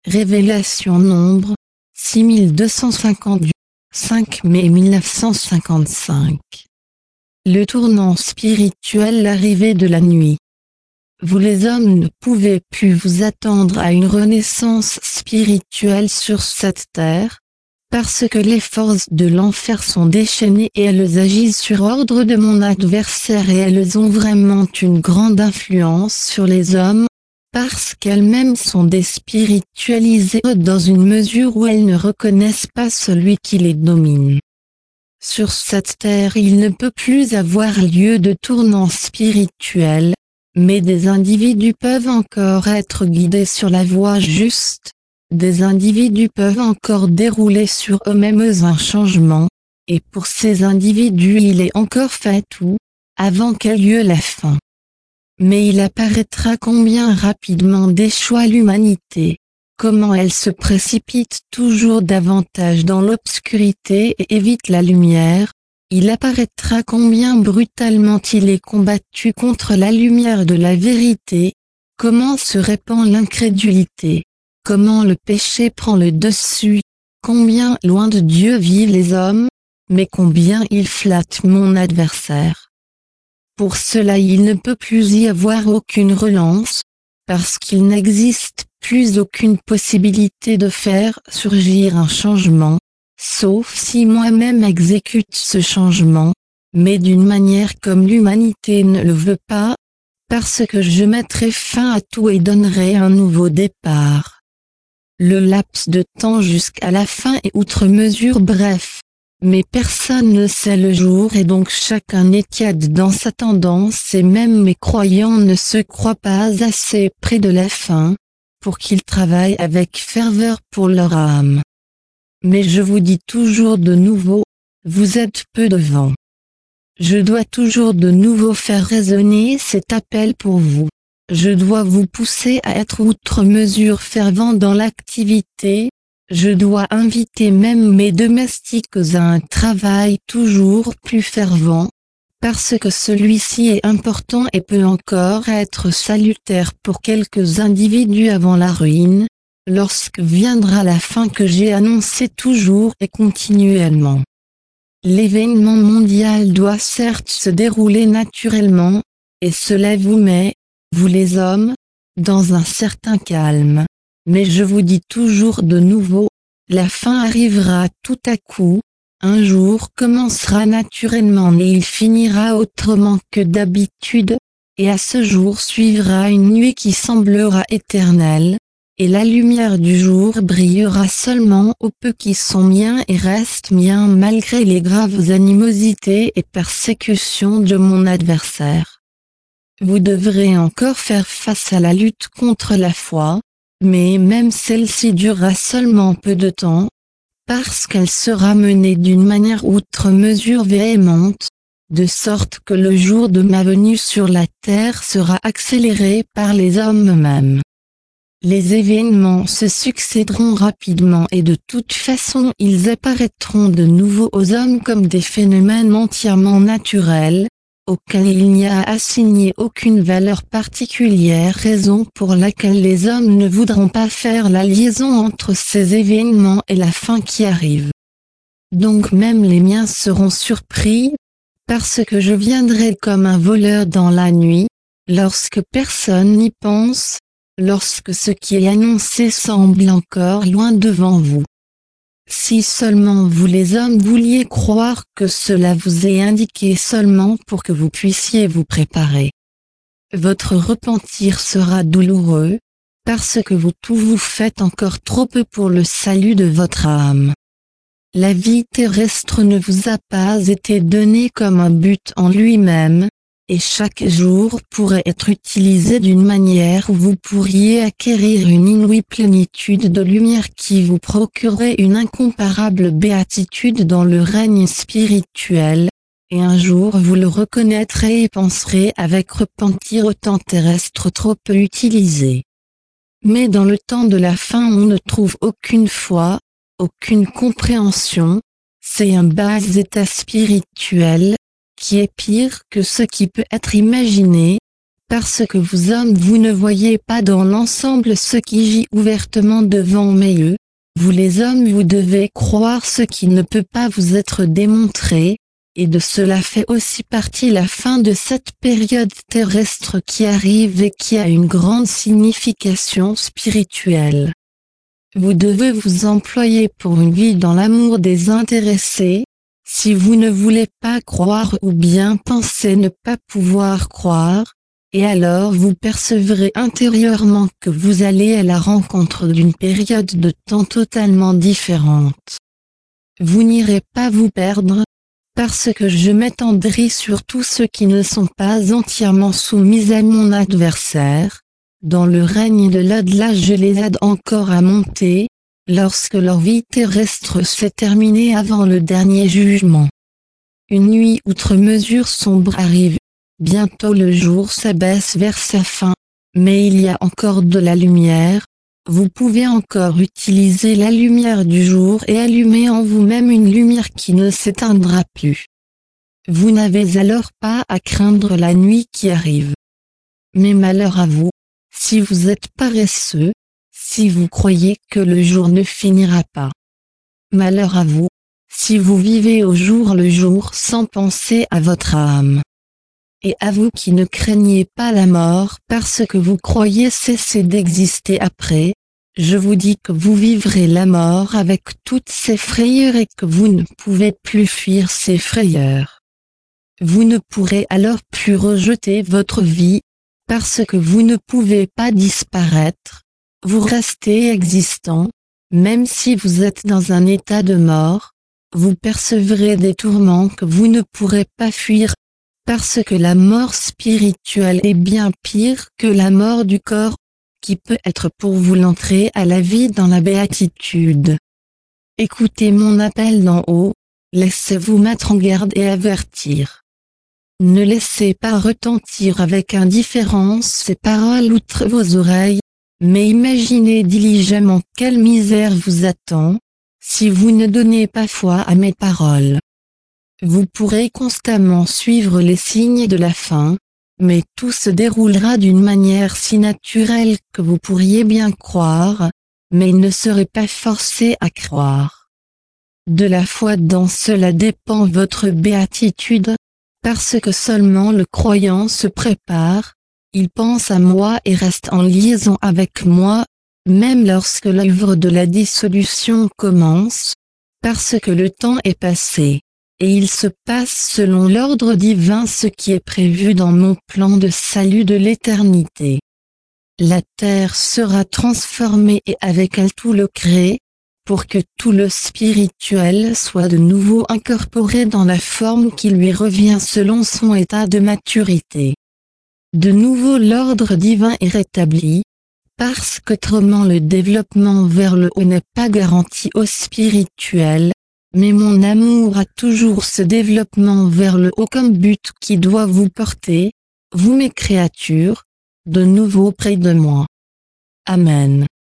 Révélation Nombre, 6258, 5 mai 1955. Le tournant spirituel, l'arrivée de la nuit. Vous les hommes ne pouvez plus vous attendre à une renaissance spirituelle sur cette terre, parce que les forces de l'enfer sont déchaînées et elles agissent sur ordre de mon adversaire et elles ont vraiment une grande influence sur les hommes, parce qu'elles-mêmes sont déspiritualisées dans une mesure où elles ne reconnaissent pas celui qui les domine. Sur cette terre il ne peut plus avoir lieu de tournant spirituel, mais des individus peuvent encore être guidés sur la voie juste, des individus peuvent encore dérouler sur eux-mêmes un changement, et pour ces individus il est encore fait tout, avant qu'ait lieu la fin. Mais il apparaîtra combien rapidement déchoit l'humanité, comment elle se précipite toujours davantage dans l'obscurité et évite la lumière, il apparaîtra combien brutalement il est combattu contre la lumière de la vérité, comment se répand l'incrédulité, comment le péché prend le dessus, combien loin de Dieu vivent les hommes, mais combien il flatte mon adversaire. Pour cela il ne peut plus y avoir aucune relance, parce qu'il n'existe plus aucune possibilité de faire surgir un changement, sauf si moi-même exécute ce changement, mais d'une manière comme l'humanité ne le veut pas, parce que je mettrai fin à tout et donnerai un nouveau départ. Le laps de temps jusqu'à la fin est outre mesure bref. Mais personne ne sait le jour et donc chacun est tiède dans sa tendance et même mes croyants ne se croient pas assez près de la fin, pour qu'ils travaillent avec ferveur pour leur âme. Mais je vous dis toujours de nouveau, vous êtes peu devant. Je dois toujours de nouveau faire résonner cet appel pour vous. Je dois vous pousser à être outre mesure fervent dans l'activité. Je dois inviter même mes domestiques à un travail toujours plus fervent, parce que celui-ci est important et peut encore être salutaire pour quelques individus avant la ruine, lorsque viendra la fin que j'ai annoncée toujours et continuellement. L'événement mondial doit certes se dérouler naturellement, et cela vous met, vous les hommes, dans un certain calme. Mais je vous dis toujours de nouveau, la fin arrivera tout à coup, un jour commencera naturellement et il finira autrement que d'habitude, et à ce jour suivra une nuit qui semblera éternelle, et la lumière du jour brillera seulement aux peu qui sont miens et restent miens malgré les graves animosités et persécutions de mon adversaire. Vous devrez encore faire face à la lutte contre la foi, mais même celle-ci durera seulement peu de temps, parce qu'elle sera menée d'une manière outre mesure véhémente, de sorte que le jour de ma venue sur la terre sera accéléré par les hommes eux-mêmes. Les événements se succéderont rapidement et de toute façon ils apparaîtront de nouveau aux hommes comme des phénomènes entièrement naturels, auquel il n'y a assigné aucune valeur particulière, raison pour laquelle les hommes ne voudront pas faire la liaison entre ces événements et la fin qui arrive. Donc même les miens seront surpris, parce que je viendrai comme un voleur dans la nuit, lorsque personne n'y pense, lorsque ce qui est annoncé semble encore loin devant vous. Si seulement vous les hommes vouliez croire que cela vous est indiqué seulement pour que vous puissiez vous préparer. Votre repentir sera douloureux, parce que vous faites encore trop peu pour le salut de votre âme. La vie terrestre ne vous a pas été donnée comme un but en lui-même, et chaque jour pourrait être utilisé d'une manière où vous pourriez acquérir une inouïe plénitude de lumière qui vous procurerait une incomparable béatitude dans le règne spirituel, et un jour vous le reconnaîtrez et penserez avec repentir au temps terrestre trop peu utilisé. Mais dans le temps de la fin on ne trouve aucune foi, aucune compréhension, c'est un bas état spirituel, qui est pire que ce qui peut être imaginé, parce que vous hommes vous ne voyez pas dans l'ensemble ce qui gît ouvertement devant mes yeux, vous les hommes vous devez croire ce qui ne peut pas vous être démontré, et de cela fait aussi partie la fin de cette période terrestre qui arrive et qui a une grande signification spirituelle. Vous devez vous employer pour une vie dans l'amour désintéressé. Si vous ne voulez pas croire ou bien pensez ne pas pouvoir croire, et alors vous percevrez intérieurement que vous allez à la rencontre d'une période de temps totalement différente. Vous n'irez pas vous perdre, parce que je m'étendrai sur tous ceux qui ne sont pas entièrement soumis à mon adversaire. Dans le règne de l'au-delà je les aide encore à monter, lorsque leur vie terrestre s'est terminée avant le dernier jugement. Une nuit outre mesure sombre arrive, bientôt le jour s'abaisse vers sa fin, mais il y a encore de la lumière, vous pouvez encore utiliser la lumière du jour et allumer en vous-même une lumière qui ne s'éteindra plus. Vous n'avez alors pas à craindre la nuit qui arrive. Mais malheur à vous, si vous êtes paresseux, si vous croyez que le jour ne finira pas. Malheur à vous, si vous vivez au jour le jour sans penser à votre âme. Et à vous qui ne craignez pas la mort parce que vous croyez cesser d'exister après, je vous dis que vous vivrez la mort avec toutes ses frayeurs et que vous ne pouvez plus fuir ces frayeurs. Vous ne pourrez alors plus rejeter votre vie, parce que vous ne pouvez pas disparaître, vous restez existant, même si vous êtes dans un état de mort, vous percevrez des tourments que vous ne pourrez pas fuir, parce que la mort spirituelle est bien pire que la mort du corps, qui peut être pour vous l'entrée à la vie dans la béatitude. Écoutez mon appel d'en haut, laissez-vous mettre en garde et avertir. Ne laissez pas retentir avec indifférence ces paroles outre vos oreilles, mais imaginez diligemment quelle misère vous attend, si vous ne donnez pas foi à mes paroles. Vous pourrez constamment suivre les signes de la fin, mais tout se déroulera d'une manière si naturelle que vous pourriez bien croire, mais ne serez pas forcé à croire. De la foi dans cela dépend votre béatitude, parce que seulement le croyant se prépare, il pense à moi et reste en liaison avec moi, même lorsque l'œuvre de la dissolution commence, parce que le temps est passé. Et il se passe selon l'ordre divin ce qui est prévu dans mon plan de salut de l'éternité. La terre sera transformée et avec elle tout le créé, pour que tout le spirituel soit de nouveau incorporé dans la forme qui lui revient selon son état de maturité. De nouveau l'ordre divin est rétabli, parce qu'autrement le développement vers le haut n'est pas garanti au spirituel. Mais mon amour a toujours ce développement vers le haut comme but qui doit vous porter, vous mes créatures, de nouveau près de moi. Amen.